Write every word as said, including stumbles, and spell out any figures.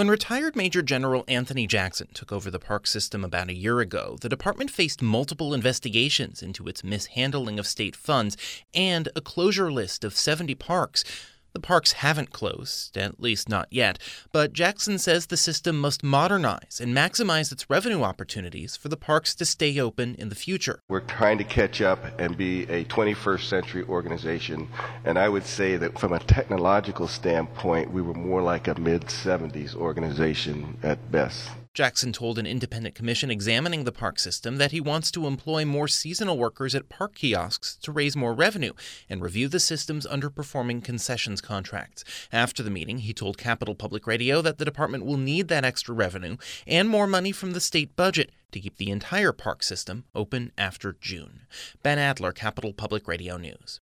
When retired Major General Anthony Jackson took over the park system about a year ago, the department faced multiple investigations into its mishandling of state funds and a closure list of seventy parks. The parks haven't closed, at least not yet, but Jackson says the system must modernize and maximize its revenue opportunities for the parks to stay open in the future. We're trying to catch up and be a twenty-first century organization, and I would say that from a technological standpoint, we were more like a mid seventies organization at best. Jackson told an independent commission examining the park system that he wants to employ more seasonal workers at park kiosks to raise more revenue and review the system's underperforming concessions contracts. After the meeting, he told Capital Public Radio that the department will need that extra revenue and more money from the state budget to keep the entire park system open after June. Ben Adler, Capital Public Radio News.